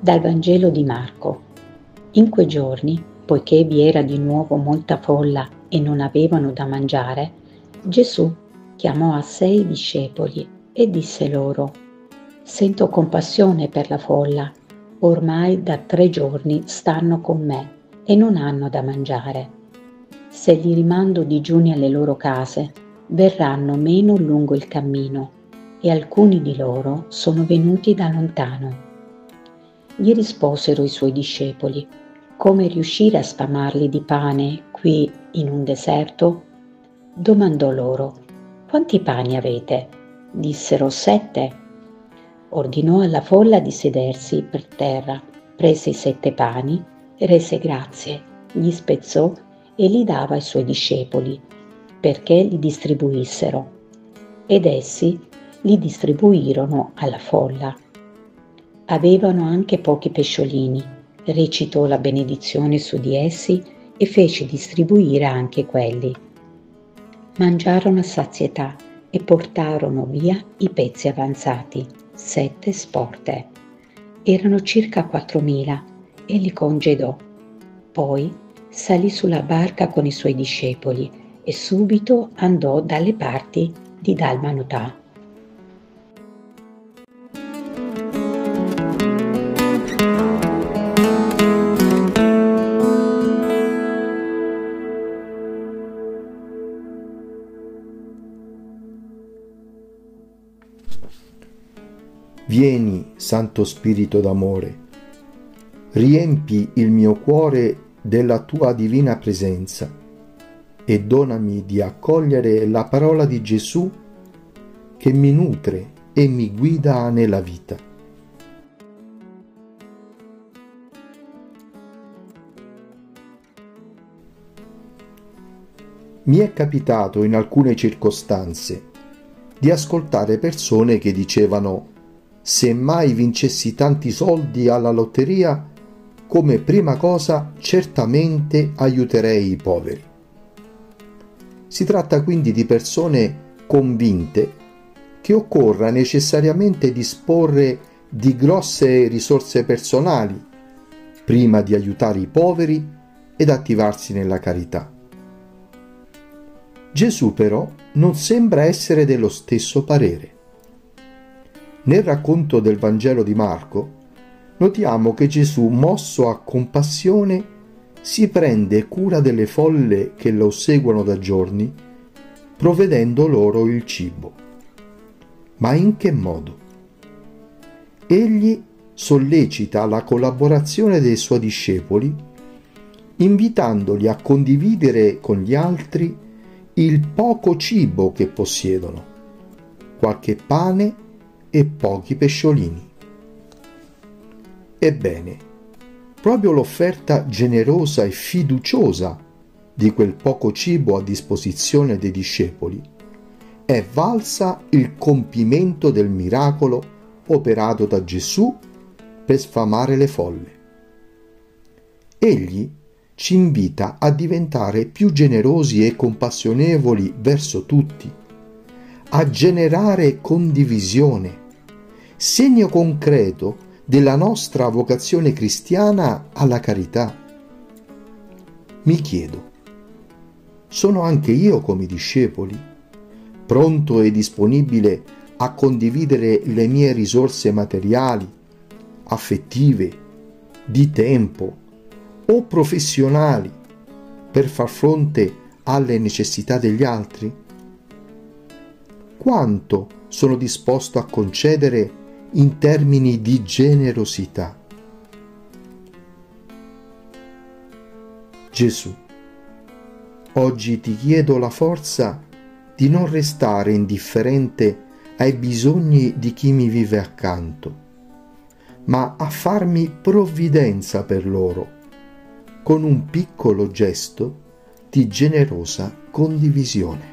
Dal Vangelo di Marco. In quei giorni, poiché vi era di nuovo molta folla e non avevano da mangiare, Gesù chiamò a sé i discepoli e disse loro: «Sento compassione per la folla, ormai da 3 giorni stanno con me e non hanno da mangiare. Se li rimando digiuni alle loro case, verranno meno lungo il cammino, e alcuni di loro sono venuti da lontano». Gli risposero i suoi discepoli: «Come riuscire a sfamarli di pane qui in un deserto?» Domandò loro: «Quanti pani avete?» Dissero: 7. Ordinò alla folla di sedersi per terra, prese i 7 pani, rese grazie, li spezzò e li dava ai suoi discepoli, perché li distribuissero. Ed essi li distribuirono alla folla. Avevano anche pochi pesciolini, recitò la benedizione su di essi e fece distribuire anche quelli. Mangiarono a sazietà e portarono via i pezzi avanzati, 7 sporte. Erano circa 4.000 e li congedò. Poi salì sulla barca con i suoi discepoli e subito andò dalle parti di Dalmanutà. Vieni, Santo Spirito d'amore, riempi il mio cuore della tua divina presenza e donami di accogliere la parola di Gesù che mi nutre e mi guida nella vita. Mi è capitato in alcune circostanze di ascoltare persone che dicevano: se mai vincessi tanti soldi alla lotteria, come prima cosa certamente aiuterei i poveri. Si tratta quindi di persone convinte che occorra necessariamente disporre di grosse risorse personali prima di aiutare i poveri ed attivarsi nella carità. Gesù però non sembra essere dello stesso parere. Nel racconto del Vangelo di Marco notiamo che Gesù, mosso a compassione, si prende cura delle folle che lo seguono da giorni, provvedendo loro il cibo. Ma in che modo? Egli sollecita la collaborazione dei suoi discepoli, invitandoli a condividere con gli altri il poco cibo che possiedono, qualche pane e pochi pesciolini. Ebbene, proprio l'offerta generosa e fiduciosa di quel poco cibo a disposizione dei discepoli è valsa il compimento del miracolo operato da Gesù per sfamare le folle. Egli ci invita a diventare più generosi e compassionevoli verso tutti, a generare condivisione, segno concreto della nostra vocazione cristiana alla carità. Mi chiedo, sono anche io come i discepoli, pronto e disponibile a condividere le mie risorse materiali, affettive, di tempo o professionali per far fronte alle necessità degli altri? Quanto sono disposto a concedere in termini di generosità? Gesù, oggi ti chiedo la forza di non restare indifferente ai bisogni di chi mi vive accanto, ma a farmi provvidenza per loro con un piccolo gesto di generosa condivisione.